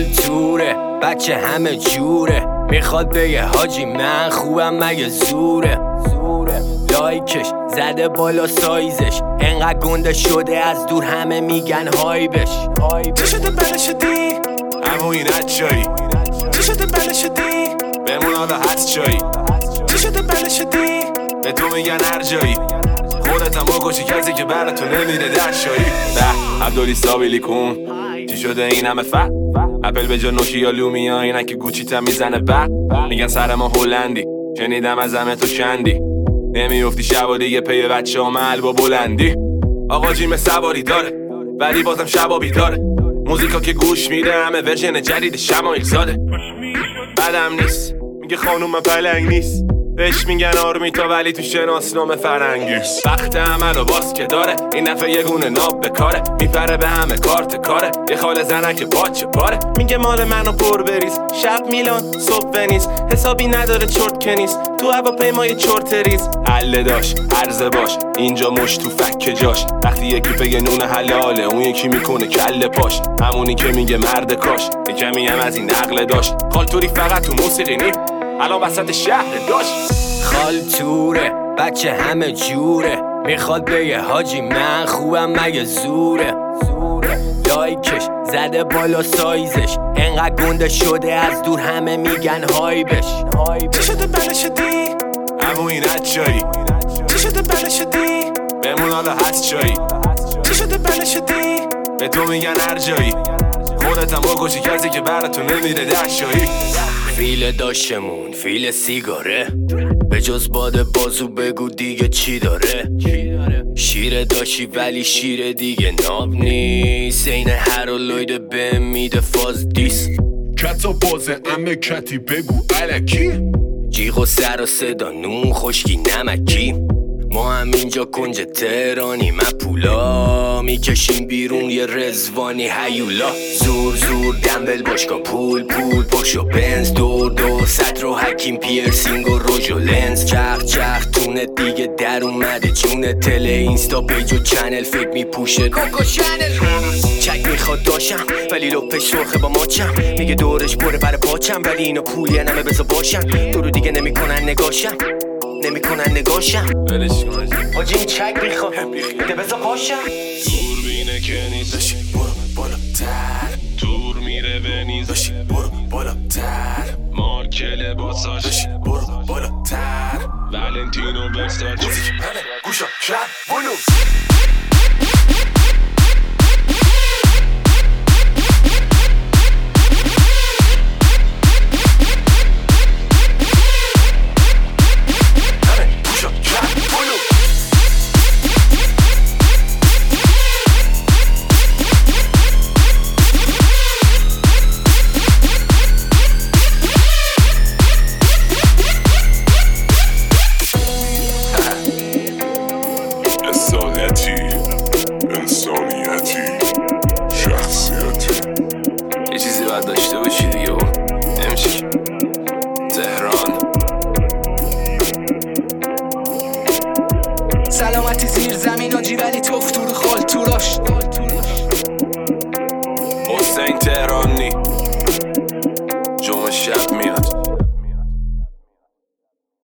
توره بچه همه جوره، میخواد بگه حاجی من خوبم مگه زوره. لایکش زده بالا سایزش، انقدر گنده شده از دور همه میگن های بش. چی شده بله شدی؟ همون این چایی چی شده بله شدی؟ بمون حالا هست چایی چی شده بله شدی؟ به تو میگن هر جایی خودت هم بکشی کسی که برا تو نمیره در شایی. به عبدالی سابیلی کن چی شده این همه اپل به جا نوکیا لومیا اینن که گوچی تا میزنه میگن سر ما هلندی، شنیدم از همه تو چندی نمیافتی شب و دیگه پی بچه ها محل با بلندی. آقا جیم سواری داره ولی بازم شبا بیداره، موزیکا که گوش میده همه ورژن جدید شمایل زاده. بدم نیست میگه خانوم پلنگ نیست، بهش میگن آرمیتا ولی تو شناسنامه فرنگی. وقت عمل و باز که داره این نفع یه گونه ناب بکاره، میپره به همه کارت کاره یه خال زنه که باچه پاره. میگه مال منو پر بریز شب میلان صبح ونیز، حسابی نداره چرت کنیز تو هواپیمای چرت ریز. عله داش عرضه باش اینجا مش تو فک جاش، وقتی یکی بگه نون حلاله اون یکی میکنه کله پاش. همونی که میگه مرد کاش یکمی هم از این عقل داشت. خالتوری فقط تو موسیقی نی الان وسط شهر داشت. خالتوره بچه همه جوره، میخواد بگه حاجی من خوبم مگه زوره. لایکش زده بالا سایزش، انقدر گنده شده از دور همه میگن های بش. چی شده بله شدی؟ همون این چایی چی شده بله شدی؟ بمون حالا هست چایی چی شده بله شدی؟ به تو میگن هر جایی خودت هم بکشی کسی که برا تو نمیره در شایی. فیل داشتمون فیل سیگاره، به جز باد بازو بگو دیگه چی داره. شیر داشتی ولی شیر دیگه ناب نیست، این هرولوید به میده فاز دیس. کتا بازه امه کتی بگو علکی، جیغ و سر و صدا نون خشکی نمکی. ما هم اینجا کنج تهرانی پولا میکشیم بیرون یه رزوانی هیولا. زور زور دنبل باشگاه پول پشت و بنز دور صد رو حکیم پیرسینگ و روژ و لنز. چخ تونه دیگه در اومده جونه تل اینستا پیج و چنل فکر میپوشه کوکو چنل. چک میخواد داشم ولی لپش سرخه با ماچم، میگه دورش بره بر پاچم ولی اینو پولی نمه بزا باشم. تو رو دیگه نمیکنن نگاشم ولش کن حاجی این چک میخواد ده بزا پاشم. دور بینه که نیست داشی برو بالاتر، دور میره به نیز داشی برو بالاتر، مارک لباساش داشی برو بالاتر، ولنتینو ورساچ موزیک منه گوشا شب بلوز.